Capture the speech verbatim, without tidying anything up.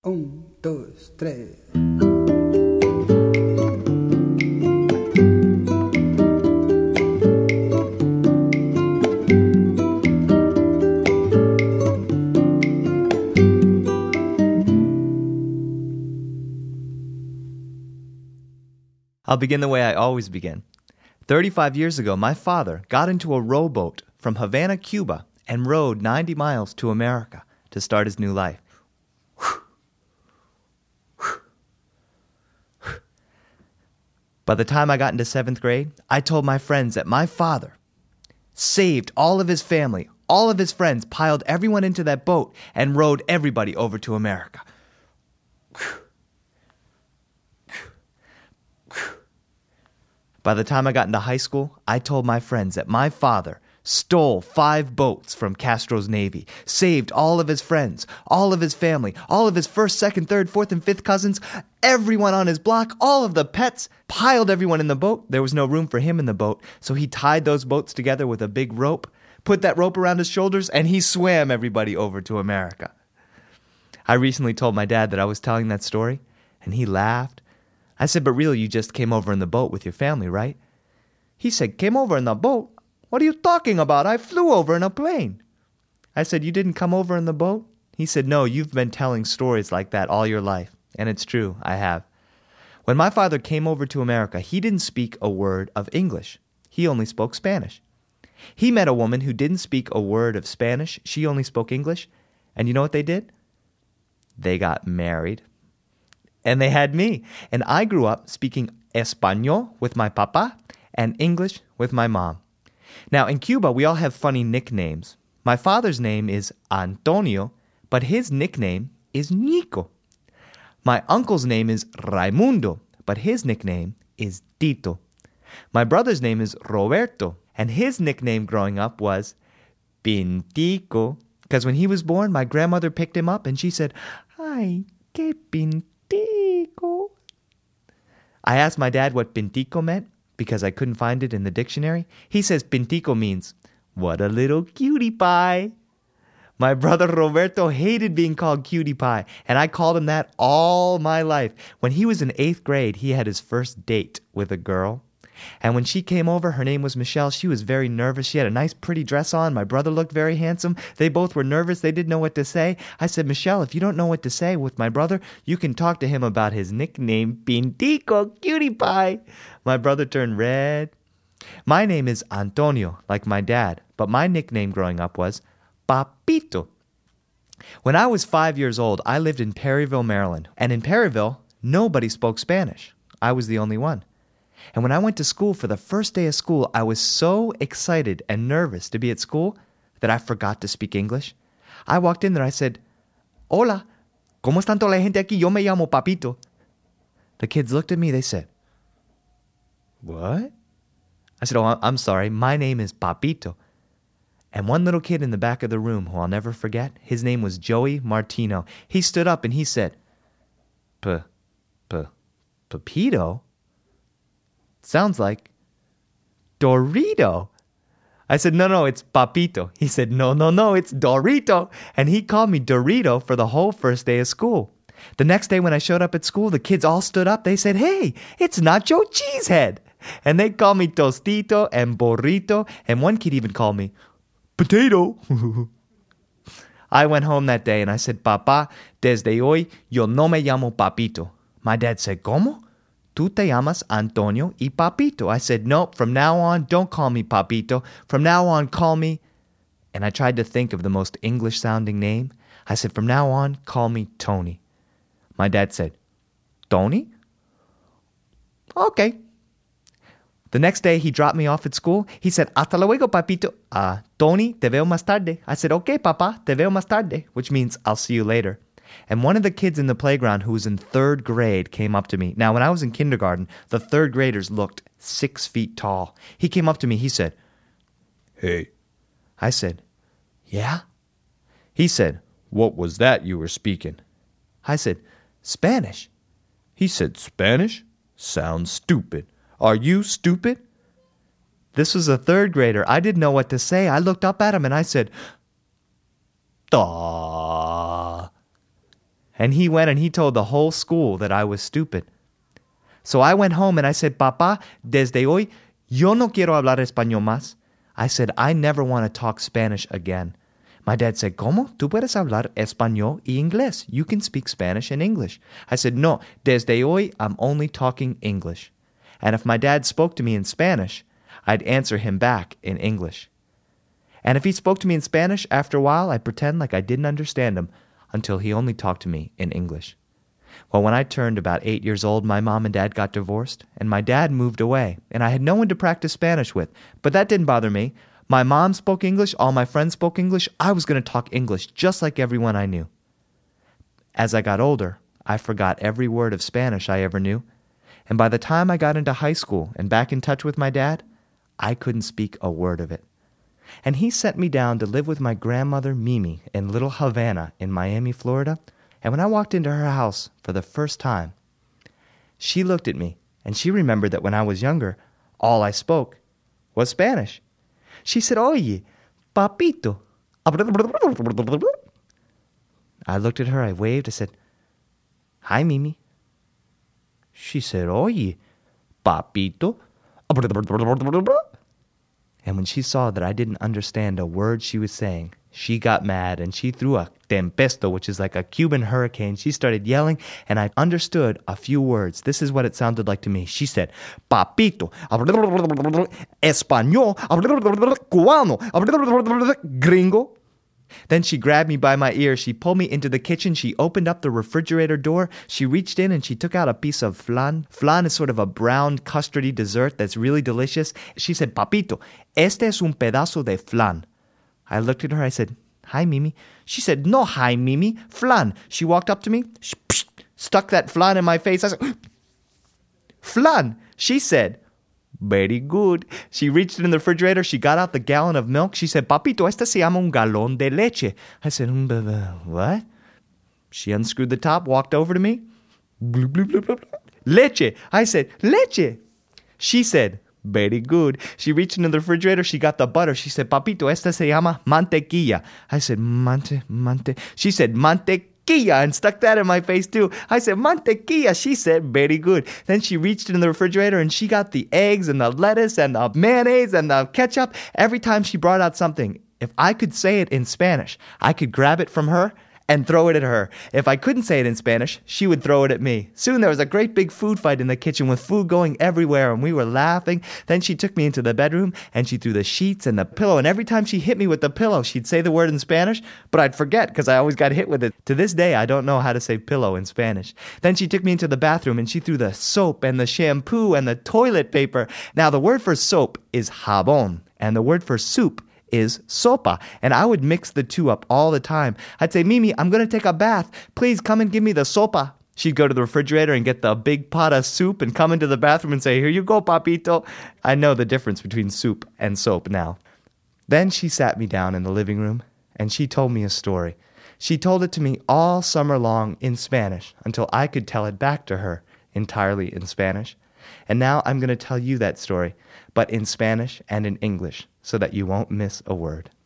Un, dos, tres. I'll begin the way I always begin. thirty-five years ago, my father got into a rowboat from Havana, Cuba, and rowed ninety miles to America to start his new life. By the time I got into seventh grade, I told my friends that my father saved all of his family, all of his friends, piled everyone into that boat, and rowed everybody over to America. By the time I got into high school, I told my friends that my father stole five boats from Castro's Navy, saved all of his friends, all of his family, all of his first, second, third, fourth, and fifth cousins, everyone on his block, all of the pets, piled everyone in the boat. There was no room for him in the boat, so he tied those boats together with a big rope, put that rope around his shoulders, and he swam everybody over to America. I recently told my dad that I was telling that story, and he laughed. I said, but really, you just came over in the boat with your family, right? He said, came over in the boat? What are you talking about? I flew over in a plane. I said, you didn't come over in the boat? He said, no, you've been telling stories like that all your life. And it's true, I have. When my father came over to America, he didn't speak a word of English. He only spoke Spanish. He met a woman who didn't speak a word of Spanish. She only spoke English. And you know what they did? They got married. And they had me. And I grew up speaking Español with my papa and English with my mom. Now, in Cuba, we all have funny nicknames. My father's name is Antonio, but his nickname is Nico. My uncle's name is Raimundo, but his nickname is Tito. My brother's name is Roberto, and his nickname growing up was Pintico, because when he was born, my grandmother picked him up and she said, "Ay, que Pintico." I asked my dad what Pintico meant, because I couldn't find it in the dictionary. He says Pintico means, what a little cutie pie. My brother Roberto hated being called cutie pie, and I called him that all my life. When he was in eighth grade, he had his first date with a girl. And when she came over, her name was Michelle. She was very nervous. She had a nice, pretty dress on. My brother looked very handsome. They both were nervous. They didn't know what to say. I said, Michelle, if you don't know what to say with my brother, you can talk to him about his nickname, Pintico, cutie pie. My brother turned red. My name is Antonio, like my dad, but my nickname growing up was Papito. When I was five years old, I lived in Perryville, Maryland. And in Perryville, nobody spoke Spanish. I was the only one. And when I went to school for the first day of school, I was so excited and nervous to be at school that I forgot to speak English. I walked in there, I said, "Hola, ¿cómo están toda la gente aquí? Yo me llamo Papito." The kids looked at me, they said, "What?" I said, "Oh, I'm sorry, my name is Papito." And one little kid in the back of the room, who I'll never forget, his name was Joey Martino. He stood up and he said, P, P, Papito? Sounds like Dorito. I said, no, no, it's Papito. He said, no, no, no, it's Dorito. And he called me Dorito for the whole first day of school. The next day when I showed up at school, the kids all stood up. They said, hey, it's Nacho Cheesehead. And they called me Tostito and Burrito. And one kid even called me Potato. I went home that day and I said, Papá, desde hoy yo no me llamo Papito. My dad said, ¿Cómo? Tú te llamas Antonio y Papito. I said, no, from now on, don't call me Papito. From now on, call me... And I tried to think of the most English-sounding name. I said, from now on, call me Tony. My dad said, Tony? Okay. The next day, he dropped me off at school. He said, hasta luego, Papito. Uh, Tony, te veo más tarde. I said, okay, Papa, te veo más tarde, which means I'll see you later. And one of the kids in the playground who was in third grade came up to me. Now, when I was in kindergarten, the third graders looked six feet tall. He came up to me. He said, hey. I said, yeah? He said, what was that you were speaking? I said, Spanish. He said, Spanish? Sounds stupid. Are you stupid? This was a third grader. I didn't know what to say. I looked up at him and I said, Daw. And he went and he told the whole school that I was stupid. So I went home and I said, Papá, desde hoy, yo no quiero hablar español más. I said, I never want to talk Spanish again. My dad said, ¿Cómo? Tú puedes hablar español y inglés. You can speak Spanish and English. I said, no, desde hoy, I'm only talking English. And if my dad spoke to me in Spanish, I'd answer him back in English. And if he spoke to me in Spanish, after a while, I'd pretend like I didn't understand him until he only talked to me in English. Well, when I turned about eight years old, my mom and dad got divorced, and my dad moved away, and I had no one to practice Spanish with. But that didn't bother me. My mom spoke English, all my friends spoke English. I was going to talk English just like everyone I knew. As I got older, I forgot every word of Spanish I ever knew. And by the time I got into high school and back in touch with my dad, I couldn't speak a word of it. And he sent me down to live with my grandmother, Mimi, in Little Havana in Miami, Florida. And when I walked into her house for the first time, she looked at me, and she remembered that when I was younger, all I spoke was Spanish. She said, Oye, papito. I looked at her, I waved, I said, Hi, Mimi. She said, Oye, papito. And when she saw that I didn't understand a word she was saying, she got mad and she threw a tempesto, which is like a Cuban hurricane. She started yelling and I understood a few words. This is what it sounded like to me. She said, Papito, Español, Cubano, Gringo. Then she grabbed me by my ear. She pulled me into the kitchen. She opened up the refrigerator door. She reached in and she took out a piece of flan. Flan is sort of a brown custardy dessert that's really delicious. She said, Papito, este es un pedazo de flan. I looked at her. I said, Hi, Mimi. She said, No, hi, Mimi. Flan. She walked up to me, she, psh, stuck that flan in my face. I said, Flan. She said, Very good. She reached in the refrigerator. She got out the gallon of milk. She said, Papito, este se llama un galón de leche. I said, what? She unscrewed the top, walked over to me. Bloop, bloop, bloop, bloop. Leche. I said, leche. She said, very good. She reached into the refrigerator. She got the butter. She said, Papito, esta se llama mantequilla. I said, mante, mante. She said, mantequilla, and stuck that in my face too. I said, mantequilla. She said, very good. Then she reached into the refrigerator and she got the eggs and the lettuce and the mayonnaise and the ketchup. Every time she brought out something, if I could say it in Spanish, I could grab it from her and throw it at her. If I couldn't say it in Spanish, she would throw it at me. Soon there was a great big food fight in the kitchen with food going everywhere, and we were laughing. Then she took me into the bedroom, and she threw the sheets and the pillow, and every time she hit me with the pillow, she'd say the word in Spanish, but I'd forget because I always got hit with it. To this day, I don't know how to say pillow in Spanish. Then she took me into the bathroom, and she threw the soap and the shampoo and the toilet paper. Now, the word for soap is jabón, and the word for soup is sopa, and I would mix the two up all the time. I'd say, Mimi, I'm going to take a bath. Please come and give me the sopa. She'd go to the refrigerator and get the big pot of soup and come into the bathroom and say, here you go, Papito. I know the difference between soup and soap now. Then she sat me down in the living room, and she told me a story. She told it to me all summer long in Spanish until I could tell it back to her entirely in Spanish. And now I'm going to tell you that story, but in Spanish and in English, so that you won't miss a word.